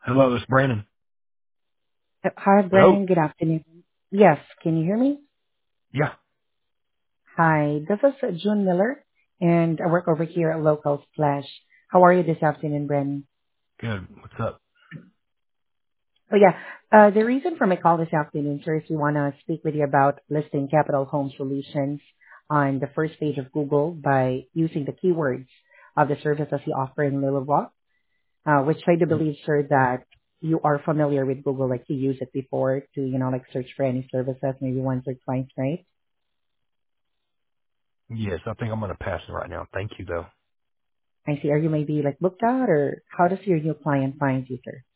Hello, it's Brandon. Hi, Hello? Brennan. Good afternoon. Yes, can you hear me? Yeah, Hi, this is June Miller, and I work over here at Local Splash. How are you this afternoon, Brennan? good. What's up? Oh, yeah. The reason for my call this afternoon, sir, is we want to speak with you about listing Capital Home Solutions on the first page of Google by using the keywords of the services you offer in Little Rock, which I do Y- believe, sir, that you are familiar with Google, like you used it before to, like search for any services, maybe once or twice, right? Yes, I think I'm going to pass it right now. Thank you, though. I see. Are you maybe like booked out, or how does your new client find you, sir?